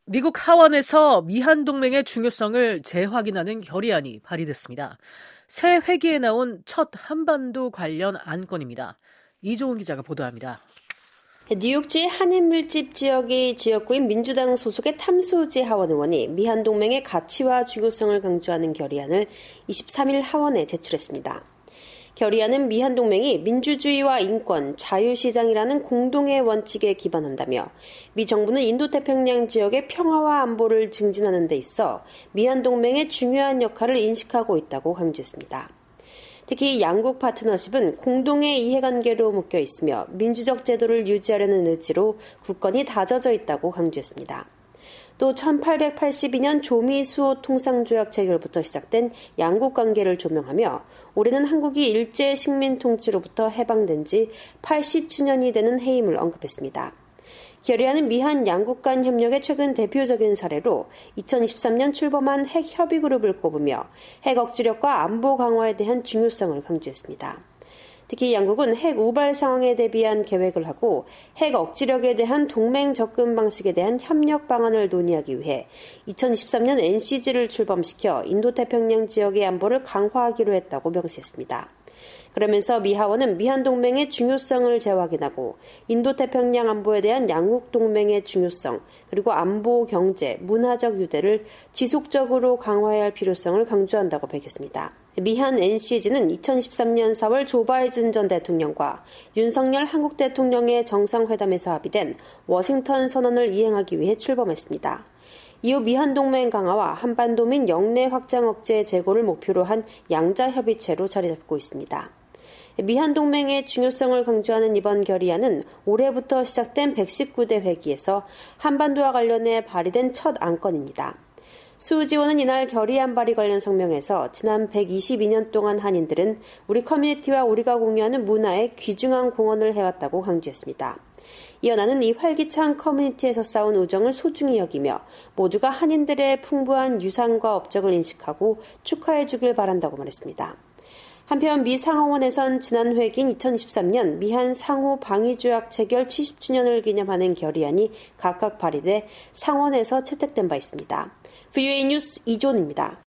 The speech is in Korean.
미국 하원에서 미한 동맹의 중요성을 재확인하는 결의안이 발의됐습니다. 새 회기에 나온 첫 한반도 관련 안건입니다. 이종훈 기자가 보도합니다. 뉴욕주의 한인밀집 지역의 지역구인 민주당 소속의 탐수지 하원 의원이 미한 동맹의 가치와 중요성을 강조하는 결의안을 23일 하원에 제출했습니다. 결의안은 미한 동맹이 민주주의와 인권, 자유시장이라는 공동의 원칙에 기반한다며 미 정부는 인도태평양 지역의 평화와 안보를 증진하는 데 있어 미한 동맹의 중요한 역할을 인식하고 있다고 강조했습니다. 특히 양국 파트너십은 공동의 이해관계로 묶여 있으며 민주적 제도를 유지하려는 의지로 굳건히 다져져 있다고 강조했습니다. 또 1882년 조미 수호 통상조약 체결부터 시작된 양국 관계를 조명하며 올해는 한국이 일제 식민 통치로부터 해방된 지 80주년이 되는 해임을 언급했습니다. 결의안은 미한 양국 간 협력의 최근 대표적인 사례로 2023년 출범한 핵 협의 그룹을 꼽으며 핵 억지력과 안보 강화에 대한 중요성을 강조했습니다. 특히 양국은 핵 우발 상황에 대비한 계획을 하고 핵 억지력에 대한 동맹 접근 방식에 대한 협력 방안을 논의하기 위해 2023년 NCG를 출범시켜 인도태평양 지역의 안보를 강화하기로 했다고 명시했습니다. 그러면서 미 하원은 미한 동맹의 중요성을 재확인하고 인도태평양 안보에 대한 양국 동맹의 중요성, 그리고 안보, 경제, 문화적 유대를 지속적으로 강화해야 할 필요성을 강조한다고 밝혔습니다. 미한 NCG는 2013년 4월 조 바이든 전 대통령과 윤석열 한국 대통령의 정상회담에서 합의된 워싱턴 선언을 이행하기 위해 출범했습니다. 이후 미한 동맹 강화와 한반도 민 영내 확장 억제 재고를 목표로 한 양자 협의체로 자리 잡고 있습니다. 미한 동맹의 중요성을 강조하는 이번 결의안은 올해부터 시작된 119대 회기에서 한반도와 관련해 발의된 첫 안건입니다. 수지원은 이날 결의안 발의 관련 성명에서 지난 122년 동안 한인들은 우리 커뮤니티와 우리가 공유하는 문화에 귀중한 공헌을 해왔다고 강조했습니다. 이어 나는 이 활기찬 커뮤니티에서 쌓은 우정을 소중히 여기며 모두가 한인들의 풍부한 유산과 업적을 인식하고 축하해 주길 바란다고 말했습니다. 한편 미 상하원에선 지난 회기인 2013년 미한 상호 방위조약 체결 70주년을 기념하는 결의안이 각각 발의돼 상원에서 채택된 바 있습니다. VOA 뉴스 이존입니다.